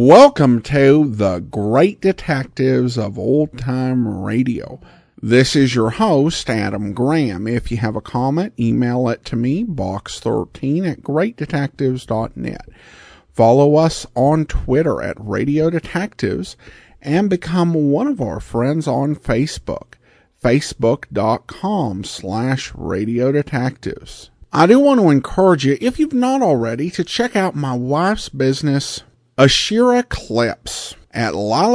Welcome to the Great Detectives of Old Time Radio. This is your host, Adam Graham. If you have a comment, email it to me, box13@greatdetectives.net. Follow us on Twitter at Radio Detectives and become one of our friends on Facebook, facebook.com/Radio Detectives. I do want to encourage you, if you've not already, to check out my wife's business, Ashira Clips, at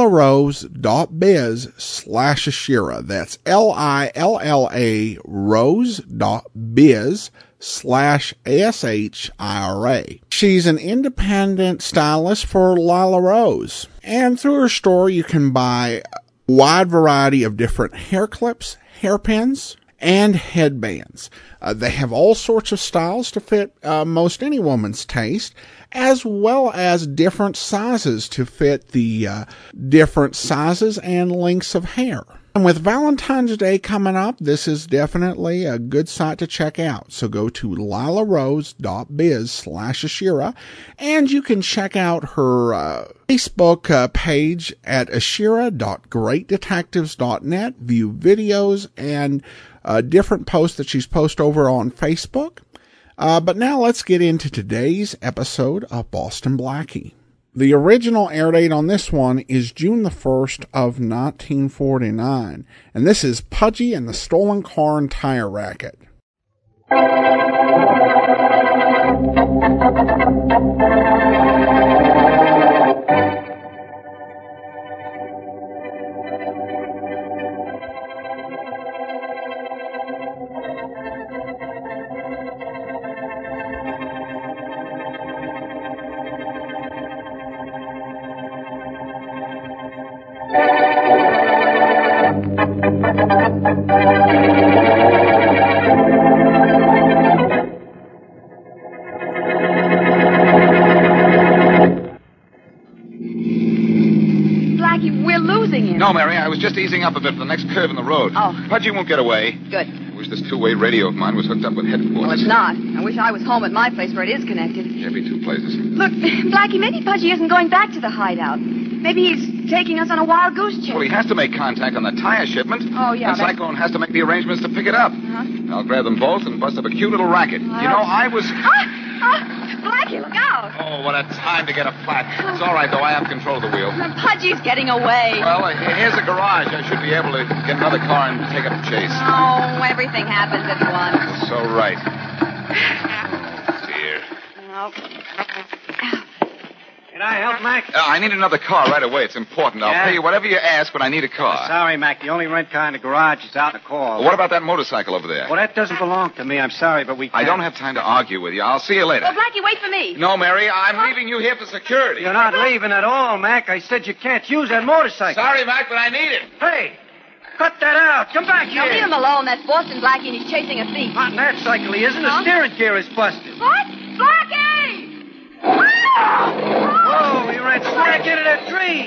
lilarose.biz/Ashira. That's LILLA rose.biz/ASHIRA. She's an independent stylist for Lila Rose. And through her store, you can buy a wide variety of different hair clips, hairpins, and headbands. They have all sorts of styles to fit most any woman's taste, as well as different sizes to fit the different sizes and lengths of hair. And with Valentine's Day coming up, this is definitely a good site to check out. So go to lilarose.biz/Ashira, and you can check out her Facebook page at ashira.greatdetectives.net, view videos and different posts that she's posted over on Facebook. But now let's get into today's episode of Boston Blackie. The original air date on this one is June the 1st of 1949, and this is Pudgy and the Stolen Car and Tire Racket. No, Mary, I was just easing up a bit for the next curve in the road. Oh. Pudgy won't get away. Good. I wish this two-way radio of mine was hooked up with headquarters. Well, it's not. I wish I was home at my place where it is connected. Can't be two places. Look, Blackie, maybe Pudgy isn't going back to the hideout. Maybe he's taking us on a wild goose chase. Well, he has to make contact on the tire shipment. Oh, yeah. And Cyclone has to make the arrangements to pick it up. I'll grab them both and bust up a cute little racket. You know, I was... Blackie, look out. Oh, what a time to get a flat. It's all right, though. I have control of the wheel. Pudgy's getting away. Well, here's a garage. I should be able to get another car and take up a chase. Oh, everything happens at once. So right. Oh, dear. Can I help, Mac? I need another car right away. It's important. I'll pay you whatever you ask, but I need a car. Sorry, Mac. The only rent car in the garage is out in the call. Well, what about that motorcycle over there? Well, that doesn't belong to me. I'm sorry, but we can't. I don't have time to argue with you. I'll see you later. Well, Blackie, wait for me. No, Mary, I'm leaving you here for security. You're not leaving at all, Mac. I said you can't use that motorcycle. Sorry, Mac, but I need it. Hey, cut that out. Come back here. Now, leave him alone. That's Boston Blackie, and he's chasing a thief. Not in that cycle, he isn't. The steering gear is busted. What? Blackie! Oh, he ran smack into that tree.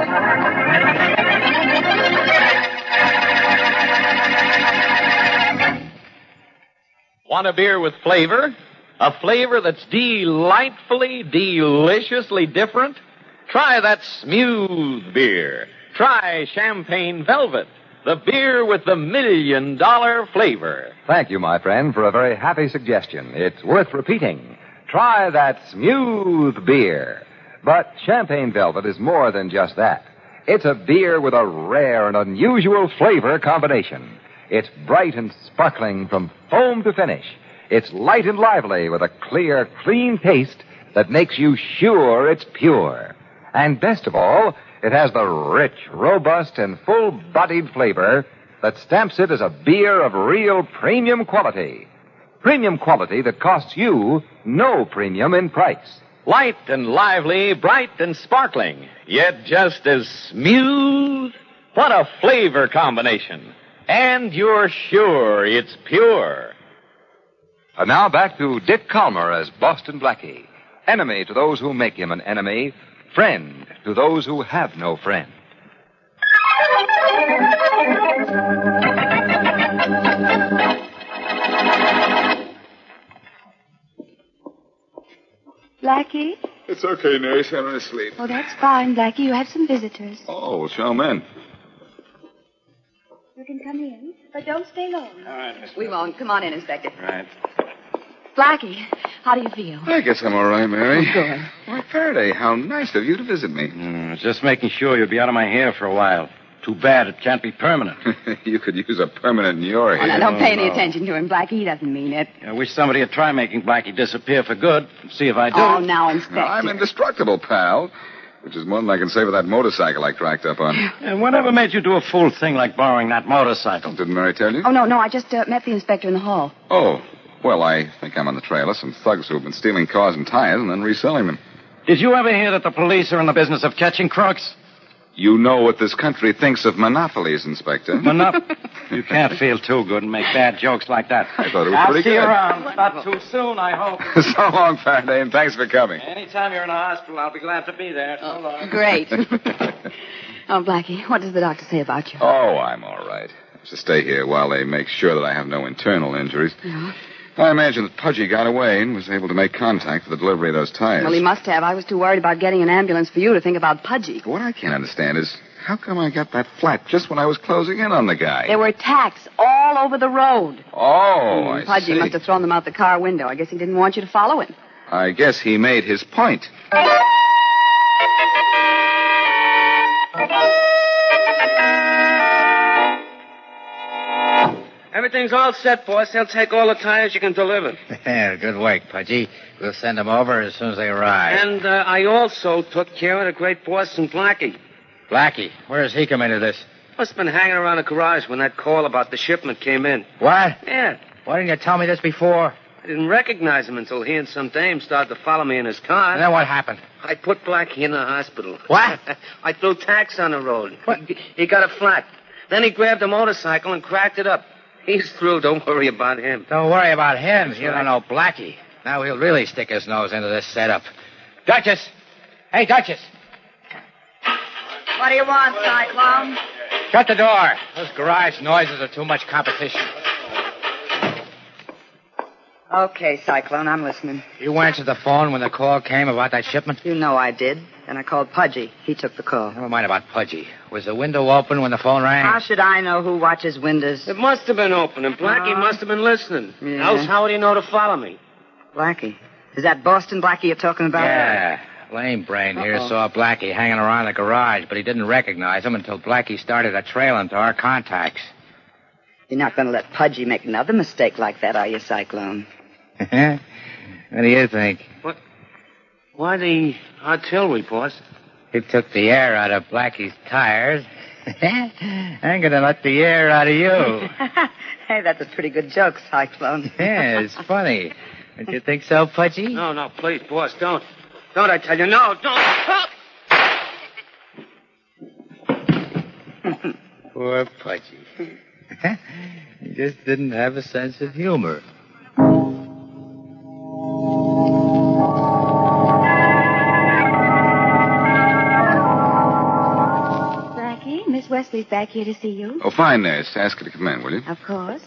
Want a beer with flavor? A flavor that's delightfully, deliciously different? Try that smooth beer. Try Champagne Velvet, the beer with the $1 million flavor. Thank you, my friend, for a very happy suggestion. It's worth repeating. Try that smooth beer. But Champagne Velvet is more than just that. It's a beer with a rare and unusual flavor combination. It's bright and sparkling from foam to finish. It's light and lively with a clear, clean taste that makes you sure it's pure. And best of all, it has the rich, robust, and full-bodied flavor that stamps it as a beer of real premium quality. Premium quality that costs you no premium in price. Light and lively, bright and sparkling, yet just as smooth. What a flavor combination. And you're sure it's pure. And now back to Dick Calmer as Boston Blackie. Enemy to those who make him an enemy. Friend to those who have no friend. Blackie? It's okay, nurse. I'm asleep. Oh, that's fine, Blackie. You have some visitors. Oh, show 'em in. You can come in, but don't stay long. All right, Miss. We won't. Come on in, Inspector. Right. Blackie, how do you feel? I guess I'm all right, Mary. Oh, good. Why, Faraday, how nice of you to visit me. Just making sure you'll be out of my hair for a while. Too bad it can't be permanent. You could use a permanent in your Oh, hair. now, don't pay any no. attention to him, Blackie. He doesn't mean it. I wish somebody would try making Blackie disappear for good. See if I do. Oh, now, Inspector. I'm indestructible, pal. Which is more than I can say for that motorcycle I cracked up on. And whatever made you do a fool thing like borrowing that motorcycle? Didn't Mary tell you? Oh, no. I just met the inspector in the hall. Oh, well, I think I'm on the trail of some thugs who have been stealing cars and tires and then reselling them. Did you ever hear that the police are in the business of catching crooks? You know what this country thinks of monopolies, Inspector. You can't feel too good and make bad jokes like that. I thought it was I'll pretty see good. you around. Not too soon, I hope. So long, Faraday, and thanks for coming. Anytime you're in a hospital, I'll be glad to be there. So long. Great. Oh, Blackie, what does the doctor say about you? Oh, I'm all right. To stay here while they make sure that I have no internal injuries. Yeah. I imagine that Pudgy got away and was able to make contact for the delivery of those tires. Well, he must have. I was too worried about getting an ambulance for you to think about Pudgy. What I can't understand is how come I got that flat just when I was closing in on the guy? There were tacks all over the road. Oh, I Pudgy see. must have thrown them out the car window. I guess he didn't want you to follow him. I guess he made his point. Everything's all set, boss. They'll take all the tires you can deliver. Yeah, good work, Pudgy. We'll send them over as soon as they arrive. And I also took care of the great Boston Blackie. Blackie, where does he come into this? Must have been hanging around the garage when that call about the shipment came in. What? Yeah. Why didn't you tell me this before? I didn't recognize him until he and some dame started to follow me in his car. And then what happened? I put Blackie in the hospital. What? I threw tacks on the road. What? He got a flat. Then he grabbed a motorcycle and cracked it up. He's through. Don't worry about him. Don't worry about him. You right. don't know Blackie. Now he'll really stick his nose into this setup. Duchess! Hey, Duchess! What do you want, Cyclone? Shut the door. Those garage noises are too much competition. Okay, Cyclone, I'm listening. You answered the phone when the call came about that shipment? You know I did. And I called Pudgy. He took the call. Never mind about Pudgy. Was the window open when the phone rang? How should I know who watches windows? It must have been open, and Blackie must have been listening. Yeah. Else how would he know to follow me? Blackie. Is that Boston Blackie you're talking about? Yeah. Lame Brain here saw Blackie hanging around the garage, but he didn't recognize him until Blackie started a trail into our contacts. You're not going to let Pudgy make another mistake like that, are you, Cyclone? What do you think? What? Why the artillery, boss? He took the air out of Blackie's tires. I'm going to let the air out of you. Hey, that's a pretty good joke, Cyclone. Yeah, it's funny. Don't you think so, Pudgy? No, please, boss, don't. Don't, I tell you, no, don't. Poor Pudgy. He just didn't have a sense of humor. Blackie, Miss Wesley's back here to see you. Oh, fine, nurse. Ask her to come in, will you? Of course.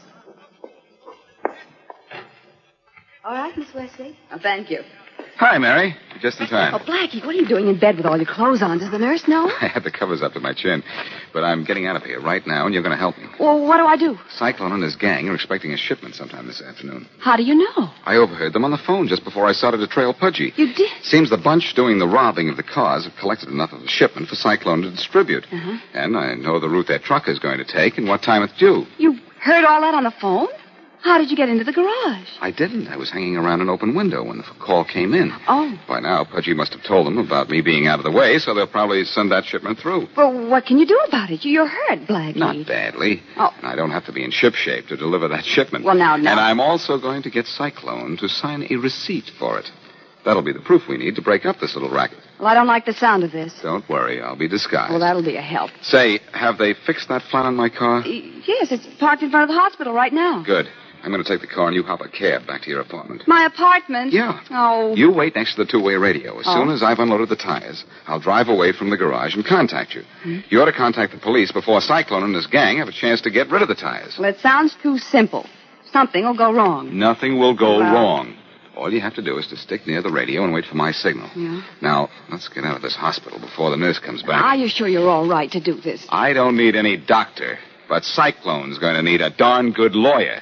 All right, Miss Wesley. Oh, thank you. Hi, Mary. Just in time. Oh, Blackie, what are you doing in bed with all your clothes on? Does the nurse know? I had the covers up to my chin. But I'm getting out of here right now, and you're going to help me. Well, what do I do? Cyclone and his gang are expecting a shipment sometime this afternoon. How do you know? I overheard them on the phone just before I started to trail Pudgy. You did? Seems the bunch doing the robbing of the cars have collected enough of the shipment for Cyclone to distribute. Uh-huh. And I know the route their truck is going to take and what time it's due. You heard all that on the phone? How did you get into the garage? I didn't. I was hanging around an open window when the call came in. Oh. By now, Pudgy must have told them about me being out of the way, so they'll probably send that shipment through. Well, what can you do about it? You're hurt, Blackie. Not badly. Oh. And I don't have to be in shipshape to deliver that shipment. Well, now. And I'm also going to get Cyclone to sign a receipt for it. That'll be the proof we need to break up this little racket. Well, I don't like the sound of this. Don't worry, I'll be disguised. Well, that'll be a help. Say, have they fixed that flat on my car? Yes, it's parked in front of the hospital right now. Good. I'm going to take the car and you hop a cab back to your apartment. My apartment? Yeah. Oh. You wait next to the two-way radio. As soon as I've unloaded the tires, I'll drive away from the garage and contact you. You ought to contact the police before Cyclone and his gang have a chance to get rid of the tires. Well, it sounds too simple. Something will go wrong. Nothing will go wrong. All you have to do is to stick near the radio and wait for my signal. Yeah. Now, let's get out of this hospital before the nurse comes back. Are you sure you're all right to do this? I don't need any doctor, but Cyclone's going to need a darn good lawyer.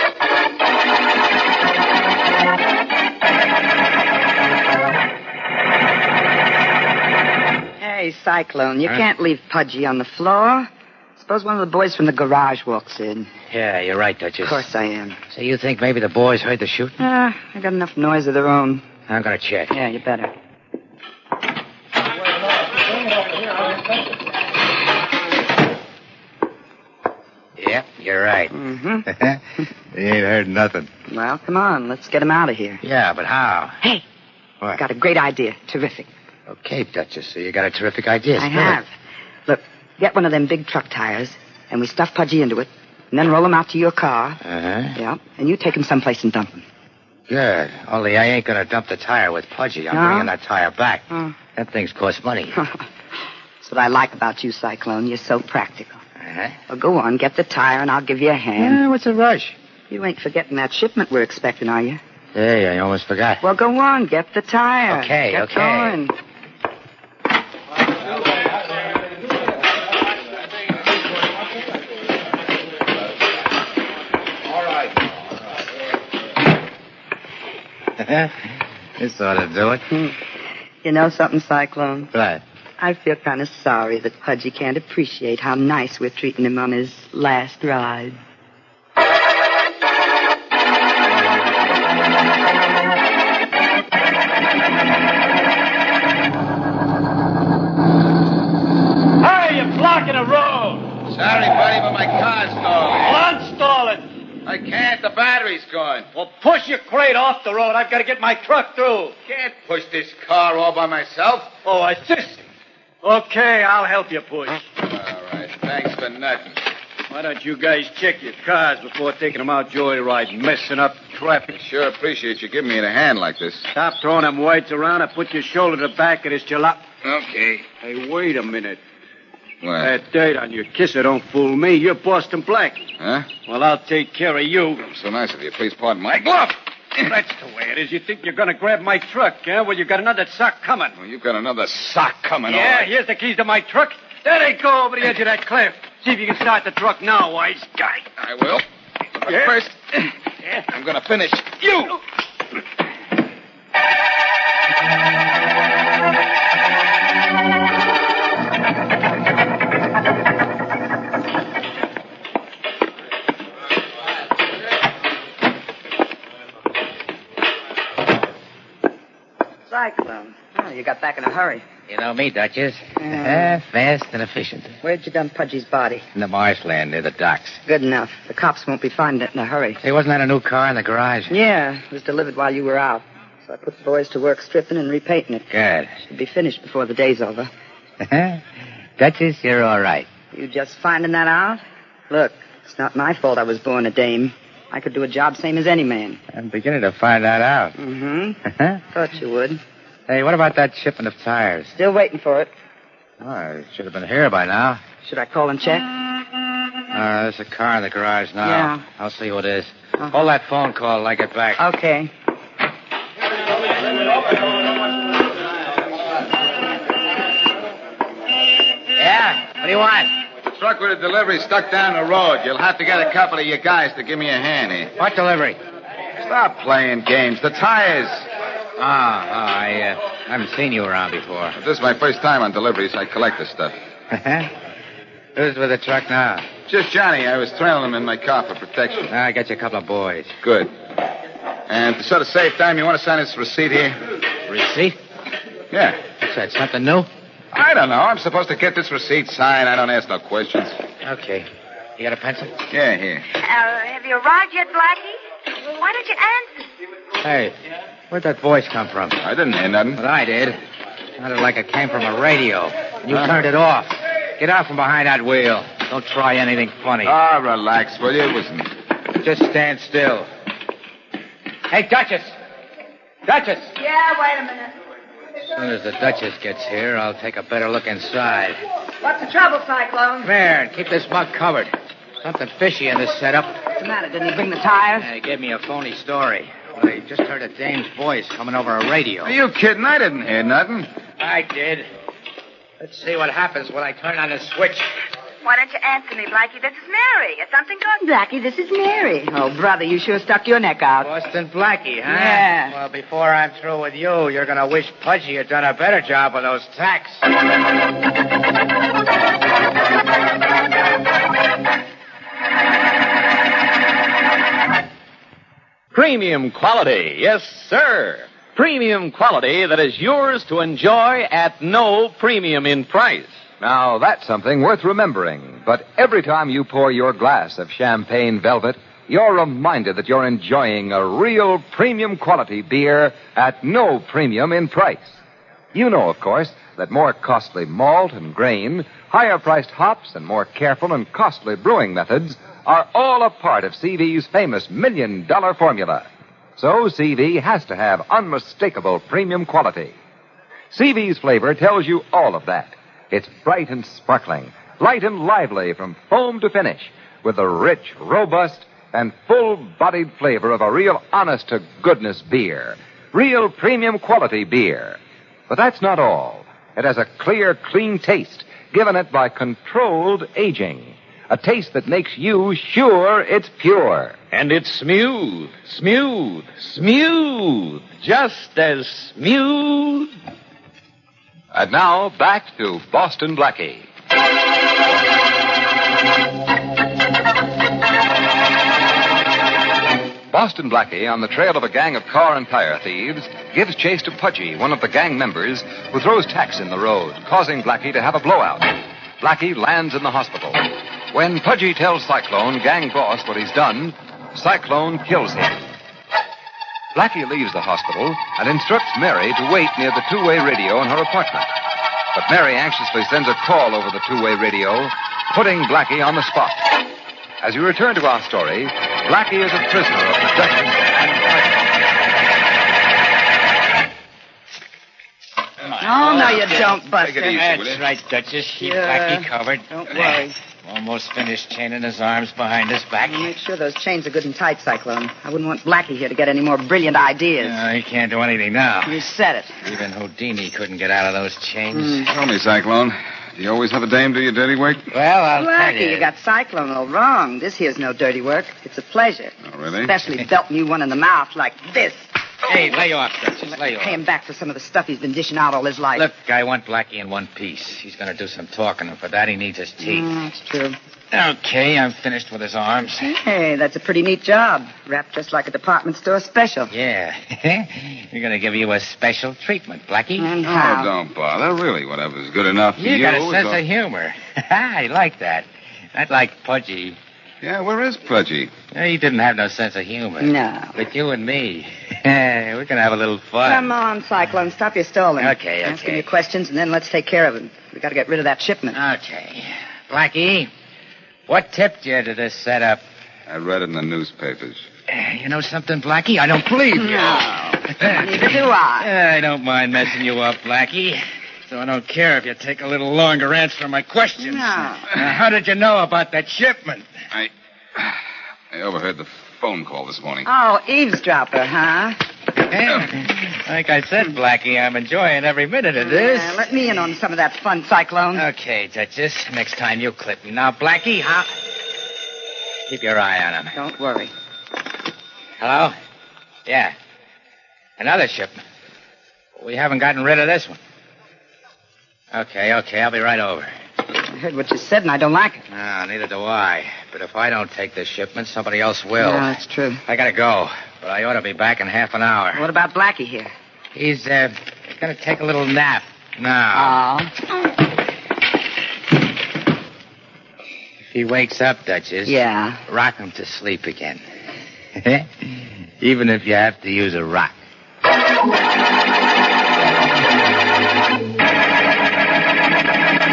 Hey, Cyclone, you can't leave Pudgy on the floor. Suppose one of the boys from the garage walks in. Yeah, you're right, Duchess. Of course I am. So you think maybe the boys heard the shooting? I got enough noise of their own. I'm going to check. Yeah, you better. Yep, you're right. Mm-hmm. They ain't heard nothing. Well, come on, let's get him out of here. Yeah, but how? Hey, What? got a great idea. Terrific. Okay, Duchess, so you got a terrific idea. I Spill it. have. Look, get one of them big truck tires, and we stuff Pudgy into it, and then roll him out to your car. Uh-huh. Yeah, and you take him someplace and dump him. Good. Only I ain't going to dump the tire with Pudgy. I'm No? bringing that tire back. Oh. That thing's cost money. That's what I like about you, Cyclone. You're so practical. Uh-huh. Well, go on, get the tire, and I'll give you a hand. Yeah, what's the rush? You ain't forgetting that shipment we're expecting, are you? Hey, I almost forgot. Well, go on, get the tire. Okay, Get okay. going. This ought to do it. You know something, Cyclone? Right. I feel kind of sorry that Pudgy can't appreciate how nice we're treating him on his last ride. Hey, you're blocking the road. Sorry, buddy, but my car's stalling. Well, unstall it. I can't. The battery's gone. Well, push your crate off the road. I've got to get my truck through. Can't push this car all by myself. Oh, assist. Okay, I'll help you push. All right. Thanks for nothing. Why don't you guys check your cars before taking them out joyriding, messing up traffic? Sure appreciate you giving me a hand like this. Stop throwing them whites around and put your shoulder to the back of this jalop. Okay. Hey, wait a minute. What? That dirt on your kisser don't fool me. You're Boston Black. Huh? Well, I'll take care of you. So nice of you. Please pardon my glove. That's the way it is. You think you're going to grab my truck, huh? Well, you got another sock coming. Well, you've got another sock coming on. Yeah, here's the keys to my truck. There they go over the edge of that cliff. See if you can start the truck now, wise guy. I will. But Yeah. first, I'm going to finish you. Cyclone. Oh, you got back in a hurry. You know me, Duchess. Yeah. Fast and efficient. Where'd you dump Pudgy's body? In the marshland near the docks. Good enough. The cops won't be finding it in a hurry. Hey, wasn't that a new car in the garage? Yeah, it was delivered while you were out. So I put the boys to work stripping and repainting it. Good. Should be finished before the day's over. Duchess, you're all right. You just finding that out? Look, it's not my fault I was born a dame. I could do a job same as any man. I'm beginning to find that out. Mm-hmm. Thought you would. Hey, what about that shipment of tires? Still waiting for it. Oh, I should have been here by now. Should I call and check? There's a car in the garage now. Yeah. I'll see who it is. Hold that phone call till I get back. Okay. Yeah? What do you want? Truck with a delivery stuck down the road. You'll have to get a couple of you guys to give me a hand here. What delivery? Stop playing games. The tires. I haven't seen you around before. If this is my first time on deliveries, I collect this stuff. Who's with the truck now? Just Johnny. I was trailing him in my car for protection. I got you a couple of boys. Good. And to sort of save time, you want to sign this receipt here? Receipt? Yeah. What's that, something new? I don't know. I'm supposed to get this receipt signed. I don't ask no questions. Okay. You got a pencil? Yeah, here. Have you arrived yet, Blackie? Why don't you answer? Hey, where'd that voice come from? I didn't hear nothing. But I did. Sounded like it came from a radio. And you turned it off. Get out from behind that wheel. Don't try anything funny. Relax, will you? It wasn't. Just stand still. Hey, Duchess! Duchess! Yeah, wait a minute. As soon as the Duchess gets here, I'll take a better look inside. What's the trouble, Cyclone? Come here and keep this mug covered. Something fishy in this setup. What's the matter? Didn't he bring the tires? He gave me a phony story. Well, I just heard a dame's voice coming over a radio. Are you kidding? I didn't hear nothing. I did. Let's see what happens when I turn on the switch. Why don't you answer me, Blackie? This is Mary. Is something going? Blackie, this is Mary. Oh, brother, you sure stuck your neck out. Boston Blackie, huh? Yeah. Well, before I'm through with you, you're going to wish Pudgy had done a better job with those tacks. Premium quality, yes, sir. Premium quality that is yours to enjoy at no premium in price. Now, that's something worth remembering. But every time you pour your glass of champagne velvet, you're reminded that you're enjoying a real premium quality beer at no premium in price. You know, of course, that more costly malt and grain, higher priced hops, and more careful and costly brewing methods are all a part of CV's famous $1 million formula. So CV has to have unmistakable premium quality. CV's flavor tells you all of that. It's bright and sparkling, light and lively from foam to finish, with the rich, robust, and full-bodied flavor of a real honest-to-goodness beer. Real premium quality beer. But that's not all. It has a clear, clean taste, given it by controlled aging. A taste that makes you sure it's pure. And it's smooth, smooth, smooth. Just as smooth. And now, back to Boston Blackie. Boston Blackie, on the trail of a gang of car and tire thieves, gives chase to Pudgy, one of the gang members, who throws tacks in the road, causing Blackie to have a blowout. Blackie lands in the hospital. When Pudgy tells Cyclone, gang boss, what he's done, Cyclone kills him. Blackie leaves the hospital and instructs Mary to wait near the two-way radio in her apartment. But Mary anxiously sends a call over the two-way radio, putting Blackie on the spot. As we return to our story, Blackie is a prisoner of the Duchess and Cyclone. Oh, no, you don't, Buster. That's right, Duchess. Keep Blackie covered. Don't worry. Almost finished chaining his arms behind his back. Make sure those chains are good and tight, Cyclone. I wouldn't want Blackie here to get any more brilliant ideas. He can't do anything now. You said it. Even Houdini couldn't get out of those chains. Tell me, Cyclone, do you always have a dame do your dirty work? Well, I'll tell Blackie, you got Cyclone all wrong. This here's no dirty work. It's a pleasure. Oh, really? Especially belting you one in the mouth like this. Hey, lay off, Duchess. Lay off. Pay him back for some of the stuff he's been dishing out all his life. Look, I want Blackie in one piece. He's going to do some talking, and for that he needs his teeth. That's true. Okay, I'm finished with his arms. Hey, that's a pretty neat job. Wrapped just like a department store special. Yeah. We're going to give you a special treatment, Blackie. And Oh, how? don't bother. Really, whatever's good enough for you. You got a sense is of humor. I like that. I'd like Pudgy. Yeah, where is Pudgy? He didn't have no sense of humor. No. But you and me, we're going to have a little fun. Come on, Cyclone. Stop your stalling. Okay. Ask him your questions, and then let's take care of him. We got to get rid of that shipment. Okay. Blackie, what tipped you to this setup? I read it in the newspapers. You know something, Blackie? I don't believe you. Neither do I. I don't mind messing you up, Blackie. So I don't care if you take a little longer to answer my questions. No. Now, how did you know about that shipment? I overheard the phone call this morning. Oh, eavesdropper, huh? Like I said, Blackie, I'm enjoying every minute of this. Let me in on some of that fun, Cyclone. Okay, Duchess. Next time you clip him. Now, Blackie, keep your eye on him. Don't worry. Hello? Yeah. Another shipment. We haven't gotten rid of this one. Okay, I'll be right over. I heard what you said, and I don't like it. No, neither do I. But if I don't take this shipment, somebody else will. No, that's true. I gotta go, but I ought to be back in half an hour. What about Blackie here? He's gonna take a little nap now. Oh. If he wakes up, Duchess. Yeah. Rock him to sleep again. Even if you have to use a rock.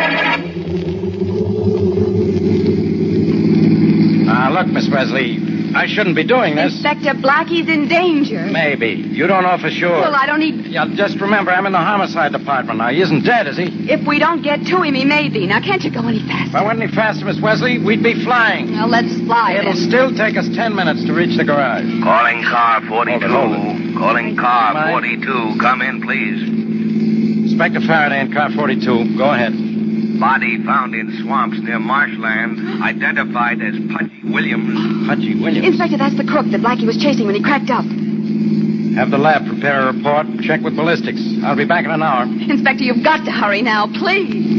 Look, Miss Wesley, I shouldn't be doing this. Inspector Blackie's in danger. Maybe. You don't know for sure. Well, I don't need... Yeah, just remember, I'm in the homicide department now. He isn't dead, is he? If we don't get to him, he may be. Now, can't you go any faster? If I went any faster, Miss Wesley, we'd be flying. Well, let's fly It'll then. still take us 10 minutes to reach the garage. Calling car 42. Hold it. Calling car 42. Come in, please. Inspector Faraday in car 42. Go ahead. Body found in swamps near marshland. Identified as Pudgy Williams. Pudgy Williams? Inspector, that's the crook that Blackie was chasing when he cracked up. Have the lab prepare a report. Check with ballistics. I'll be back in an hour. Inspector, you've got to hurry now, please.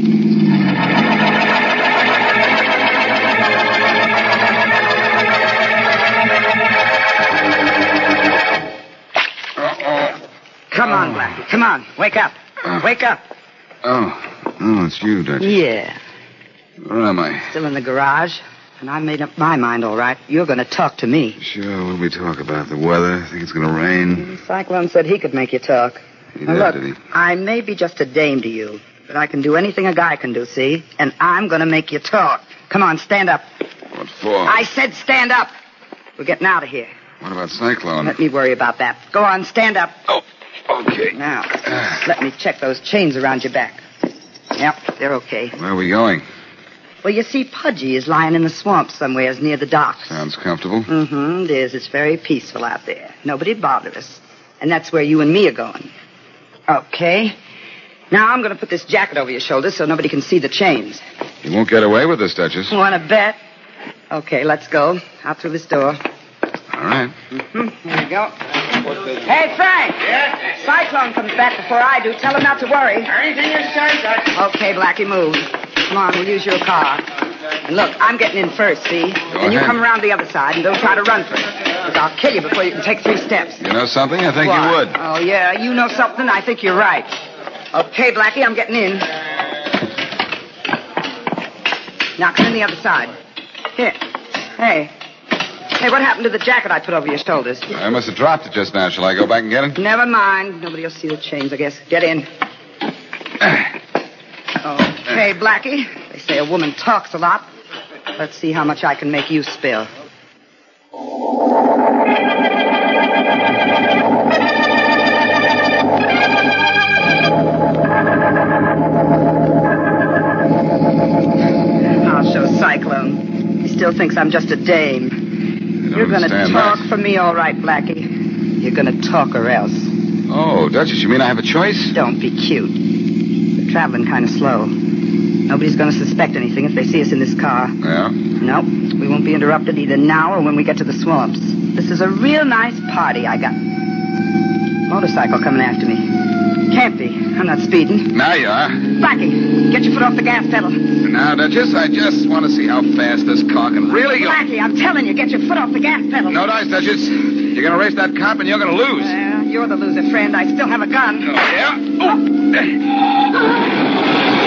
Come on, Blackie. Come on. Wake up. Wake up. Oh, it's you, Dutch. Yeah. Where am I? Still in the garage. And I made up my mind, all right. You're going to talk to me. Sure, what'll we talk about? The weather? Think it's going to rain? Cyclone said he could make you talk. He Now, did, look, did he? I may be just a dame to you, but I can do anything a guy can do, see? And I'm going to make you talk. Come on, stand up. What for? I said stand up. We're getting out of here. What about Cyclone? Let me worry about that. Go on, stand up. Oh, okay. Now, let me check those chains around your back. Yep, they're okay. Where are we going? Well, you see, Pudgy is lying in the swamp somewheres near the docks. Sounds comfortable. Mm-hmm, it is. It's very peaceful out there. Nobody'd bother us. And that's where you and me are going. Okay. Now, I'm going to put this jacket over your shoulders so nobody can see the chains. You won't get away with this, Duchess. Want to bet? Okay, let's go. Out through this door. All right. Mm-hmm. Here we go. Hey, Frank. Yes? Cyclone comes back before I do. Tell him not to worry. Anything you say, Dutch. Okay, Blackie, move. Come on, we'll use your car. And look, I'm getting in first, see? And you ahead. come around the other side and don't try to run for it. Because I'll kill you before you can take 3 steps. You know something? I think What? you would. Oh, yeah, you know something? I think you're right. Okay, Blackie, I'm getting in. Now, come in the other side. Here. Hey. Hey, what happened to the jacket I put over your shoulders? I must have dropped it just now. Shall I go back and get it? Never mind. Nobody will see the chains, I guess. Get in. Okay, Blackie. They say a woman talks a lot. Let's see how much I can make you spill. I'll show Cyclone. He still thinks I'm just a dame. You're going to talk for me, all right, Blackie. You're going to talk or else. Oh, Duchess, you mean I have a choice? Don't be cute. We're traveling kind of slow. Nobody's going to suspect anything if they see us in this car. Yeah? Nope. We won't be interrupted either now or when we get to the swamps. This is a real nice party I got. Motorcycle coming after me. Can't be. I'm not speeding. Now you are. Blackie, get your foot off the gas pedal. Now, Duchess, I just want to see how fast this car can really go. Blackie, I'm telling you, get your foot off the gas pedal. No dice, Duchess. You're going to race that cop and you're going to lose. Well, you're the loser, friend. I still have a gun. Oh, yeah? Oh.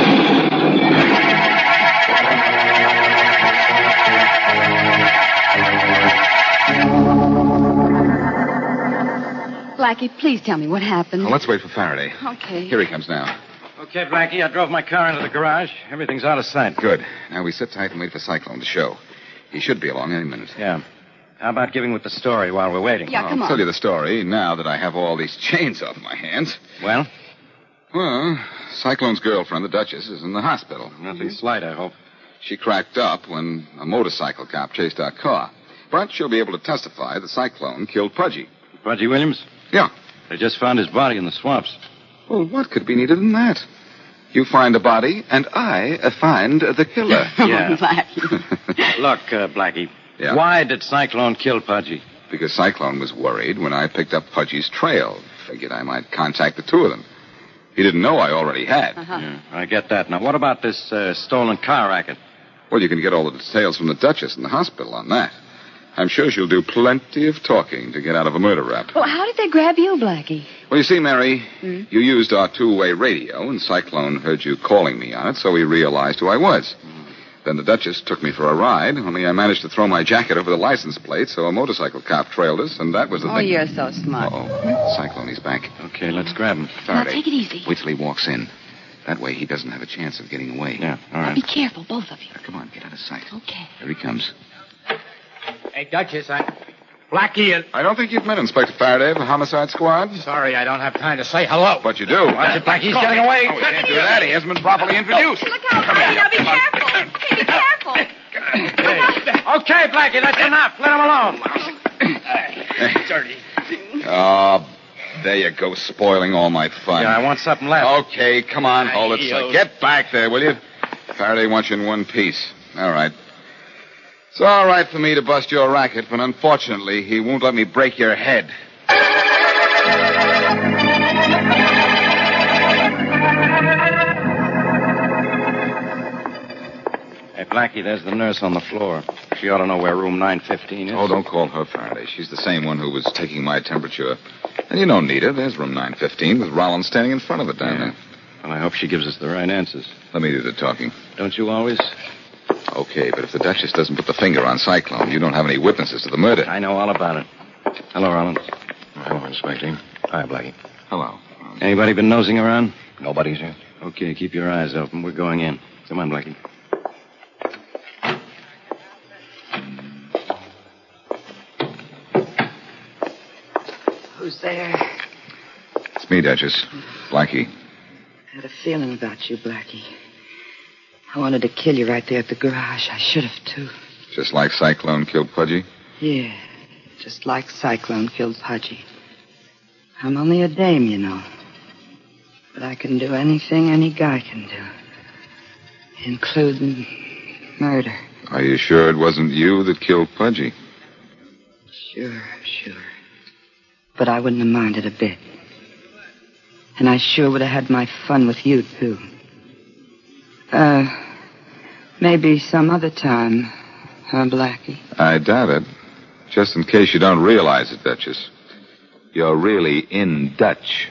Blackie, please tell me what happened. Well, let's wait for Faraday. Okay. Here he comes now. Okay, Blackie, I drove my car into the garage. Everything's out of sight. Good. Now we sit tight and wait for Cyclone to show. He should be along any minute. Yeah. How about giving with the story while we're waiting? Yeah, come I'll on. tell you the story now that I have all these chains off my hands. Well? Well, Cyclone's girlfriend, the Duchess, is in the hospital. Nothing slight, I hope. She cracked up when a motorcycle cop chased our car. But she'll be able to testify that Cyclone killed Pudgy. Pudgy Williams? Yeah. They just found his body in the swamps. Well, what could be neater than that? You find a body, and I find the killer. Yeah. Blackie. Look, Blackie. Yeah? Why did Cyclone kill Pudgy? Because Cyclone was worried when I picked up Pudgy's trail. Figured I might contact the two of them. He didn't know I already had. Yeah, I get that. Now, what about this stolen car racket? Well, you can get all the details from the Duchess in the hospital on that. I'm sure she'll do plenty of talking to get out of a murder rap. Well, how did they grab you, Blackie? Well, you see, Mary, you used our two-way radio, and Cyclone heard you calling me on it, so he realized who I was. Then the Duchess took me for a ride, only I managed to throw my jacket over the license plate, so a motorcycle cop trailed us, and that was the Oh, thing. you're so smart. Uh-oh. Cyclone, he's back. Okay, let's grab him. Faraday, take it easy. Wait till he walks in. That way he doesn't have a chance of getting away. Yeah, all Now, right. be careful, both of you. Now, come on, get out of sight. Okay. Here he comes. Hey, Duchess, Blackie. I don't think you've met Inspector Faraday of the Homicide Squad. Sorry, I don't have time to say hello. But you do. Watch it, Blackie's getting away. Oh, he can't do that. He hasn't been properly introduced. Look out, Blackie. Now be careful. Hey, be careful. Okay, Blackie, that's enough. Let him alone. Oh, there you go, spoiling all my fun. Yeah, I want something left. Okay, come on, hold it. So get back there, will you? Faraday wants you in one piece. All right. It's all right for me to bust your racket, but unfortunately, he won't let me break your head. Hey, Blackie, there's the nurse on the floor. She ought to know where room 915 is. Oh, don't call her Faraday. She's the same one who was taking my temperature. And you know Nita. There's room 915 with Rollins standing in front of it down there. Well, I hope she gives us the right answers. Let me do the talking. Don't you always? Okay, but if the Duchess doesn't put the finger on Cyclone, you don't have any witnesses to the murder. I know all about it. Hello, Rollins. Hello, Inspector. Hi, Blackie. Hello. Anybody been nosing around? Nobody's here. Okay, keep your eyes open. We're going in. Come on, Blackie. Who's there? It's me, Duchess. Blackie. I had a feeling about you, Blackie. I wanted to kill you right there at the garage. I should have, too. Just like Cyclone killed Pudgy? Yeah, just like Cyclone killed Pudgy. I'm only a dame, you know. But I can do anything any guy can do. Including murder. Are you sure it wasn't you that killed Pudgy? Sure. But I wouldn't have minded a bit. And I sure would have had my fun with you, too. Maybe some other time, huh, Blackie? I doubt it. Just in case you don't realize it, Duchess. You're really in Dutch.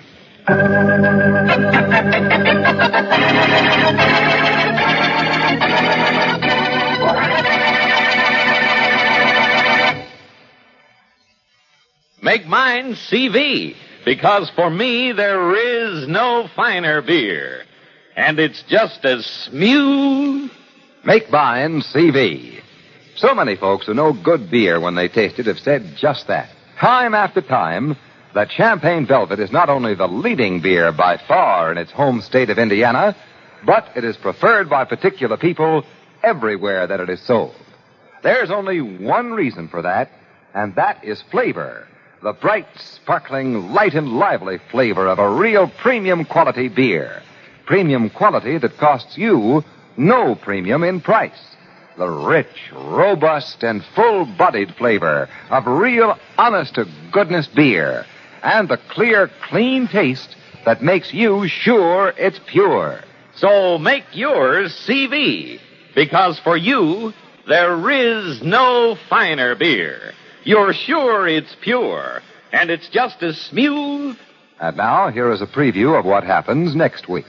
Make mine CV, because for me there is no finer beer. And it's just as smooth. Make mine CV. So many folks who know good beer when they taste it have said just that. Time after time, that Champagne Velvet is not only the leading beer by far in its home state of Indiana, but it is preferred by particular people everywhere that it is sold. There's only one reason for that, and that is flavor. The bright, sparkling, light and lively flavor of a real premium quality beer. Premium quality that costs you no premium in price. The rich, robust, and full-bodied flavor of real, honest-to-goodness beer. And the clear, clean taste that makes you sure it's pure. So make yours CV, because for you, there is no finer beer. You're sure it's pure, and it's just as smooth. And now, here is a preview of what happens next week.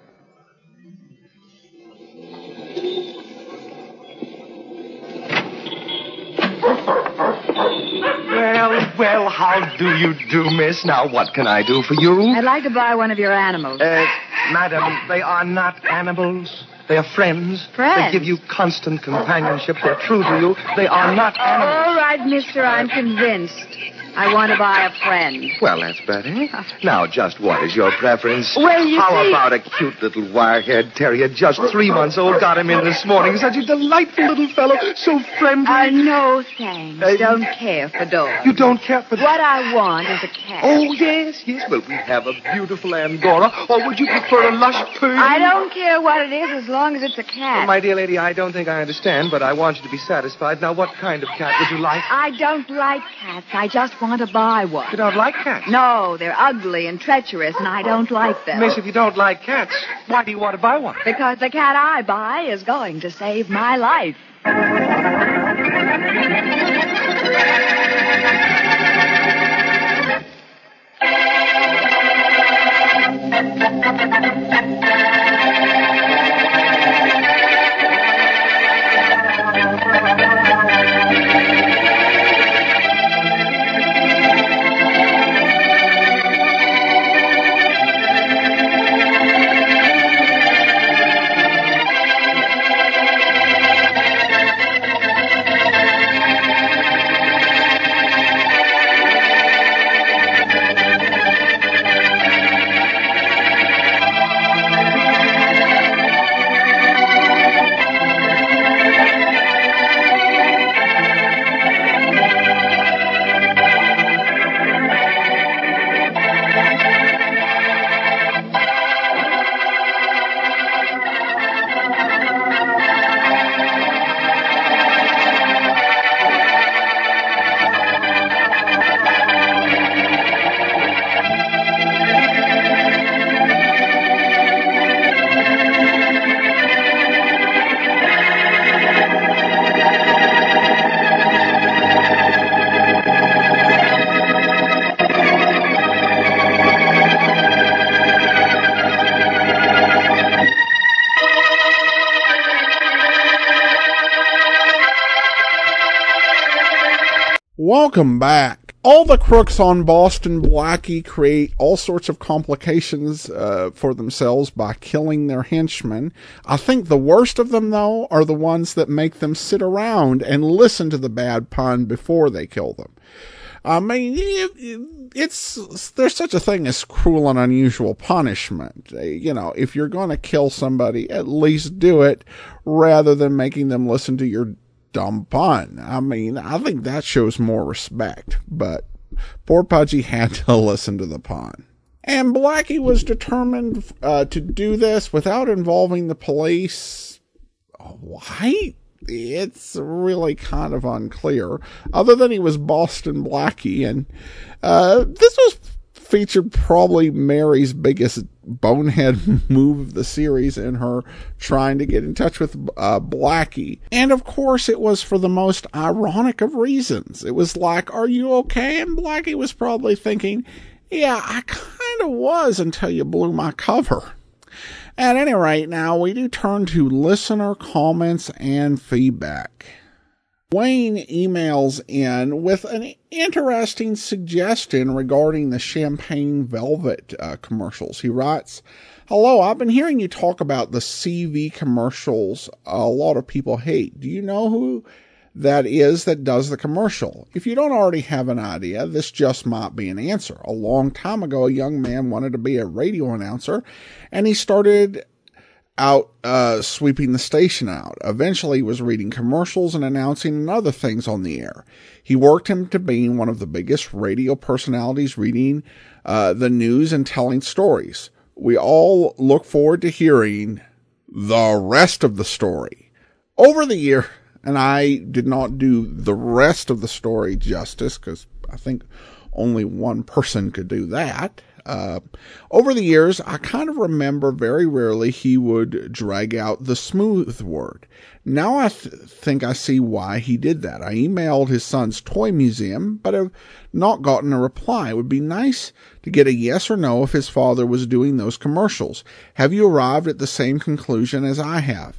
Well, how do you do, miss? Now, what can I do for you? I'd like to buy one of your animals. Madam, they are not animals. They are friends. Friends? They give you constant companionship. They're true to you. They are not animals. All right, mister, I'm convinced. I want to buy a friend. Well, that's better. Now, just what is your preference? Well, you How see... about a cute little wire-haired terrier, just 3 months old? Got him in this morning. Such a delightful little fellow. So friendly. No, thanks. Don't care for dogs. You don't care for... What I want is a cat. Oh, yes. Well, we have a beautiful Angora. Or would you prefer a lush Persian? I don't care what it is as long as it's a cat. Well, my dear lady, I don't think I understand, but I want you to be satisfied. Now, what kind of cat would you like? I don't like cats. I just want to buy one. You don't like cats? No, they're ugly and treacherous, and I don't like them. Miss, if you don't like cats, why do you want to buy one? Because the cat I buy is going to save my life. Welcome back. All the crooks on Boston Blackie create all sorts of complications for themselves by killing their henchmen. I think the worst of them, though, are the ones that make them sit around and listen to the bad pun before they kill them. I mean, there's such a thing as cruel and unusual punishment. You know, if you're going to kill somebody, at least do it rather than making them listen to your dumb pun. I mean, I think that shows more respect, but poor Pudgy had to listen to the pun. And Blackie was determined to do this without involving the police. Why? It's really kind of unclear, other than he was Boston Blackie, and this was featured probably Mary's biggest bonehead move of the series in her trying to get in touch with Blackie. And of course it was for the most ironic of reasons. It was like, are you okay? And Blackie was probably thinking, yeah, I kind of was until you blew my cover. At any rate, now we do turn to listener comments and feedback. Wayne emails in with an interesting suggestion regarding the Champagne Velvet commercials. He writes, "Hello, I've been hearing you talk about the CV commercials a lot of people hate. Do you know who that is that does the commercial? If you don't already have an idea, this just might be an answer. A long time ago, a young man wanted to be a radio announcer, and he started out sweeping the station out. Eventually, he was reading commercials and announcing and other things on the air. He worked him to being one of the biggest radio personalities, reading the news and telling stories. We all look forward to hearing the rest of the story." Over the year, and I did not do the rest of the story justice, because I think only one person could do that. Over the years, I kind of remember very rarely he would drag out the smooth word. Now I think I see why he did that. I emailed his son's toy museum, but have not gotten a reply. It would be nice to get a yes or no if his father was doing those commercials. Have you arrived at the same conclusion as I have?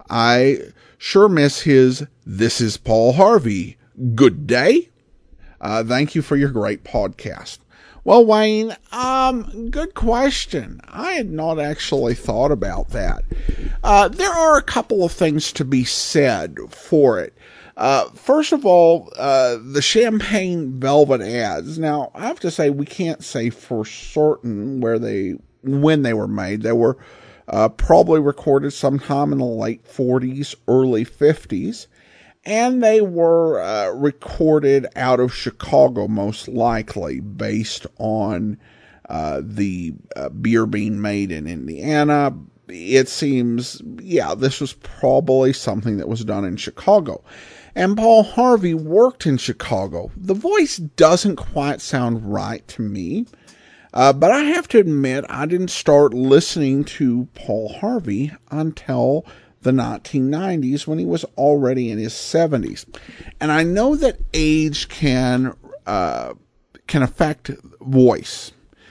I sure miss his "This is Paul Harvey. Good day." Thank you for your great podcast. Well, Wayne, good question. I had not actually thought about that. There are a couple of things to be said for it. First of all, the Champagne Velvet ads. Now, I have to say, we can't say for certain when they were made. They were probably recorded sometime in the late 40s, early 50s. And they were recorded out of Chicago, most likely, based on the beer being made in Indiana. It seems, this was probably something that was done in Chicago. And Paul Harvey worked in Chicago. The voice doesn't quite sound right to me. But I have to admit, I didn't start listening to Paul Harvey until the 1990s, when he was already in his 70s. And I know that age can affect voice.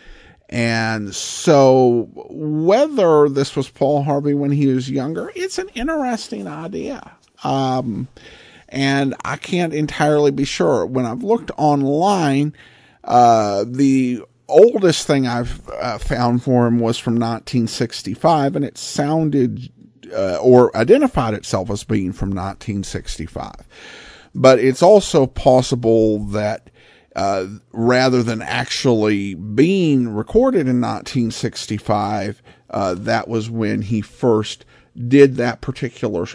And so whether this was Paul Harvey when he was younger, it's an interesting idea. And I can't entirely be sure. When I've looked online, the oldest thing I've found for him was from 1965, and it sounded or identified itself as being from 1965. But it's also possible that rather than actually being recorded in 1965, that was when he first did that particular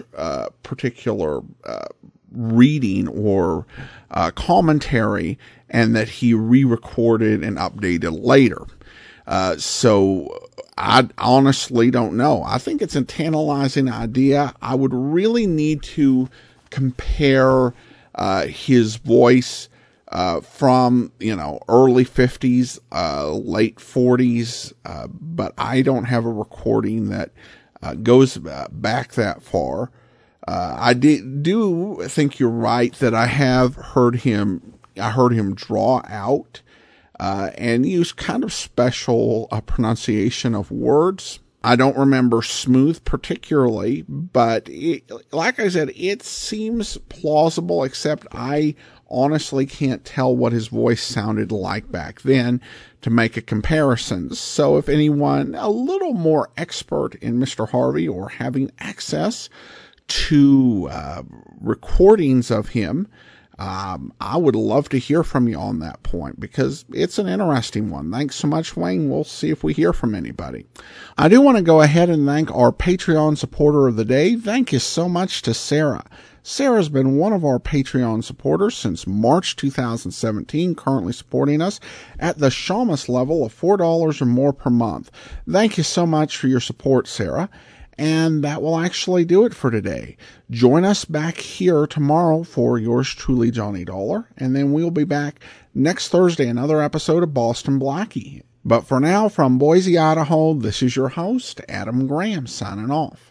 reading or commentary, and that he re-recorded and updated later. So I honestly don't know. I think it's a tantalizing idea. I would really need to compare his voice from, early 50s, late 40s, but I don't have a recording that goes back that far. I do think you're right that I heard him draw out and use kind of special pronunciation of words. I don't remember Smooth particularly, but like I said, it seems plausible, except I honestly can't tell what his voice sounded like back then to make a comparison. So if anyone a little more expert in Mr. Harvey or having access to recordings of him, I would love to hear from you on that point, because it's an interesting one. Thanks so much, Wayne. We'll see if we hear from anybody. I do want to go ahead and thank our Patreon supporter of the day. Thank you so much to Sarah. Sarah's been one of our Patreon supporters since March 2017, currently supporting us at the Shamus level of $4 or more per month. Thank you so much for your support, Sarah. And that will actually do it for today. Join us back here tomorrow for yours truly, Johnny Dollar. And then we'll be back next Thursday, another episode of Boston Blackie. But for now, from Boise, Idaho, this is your host, Adam Graham, signing off.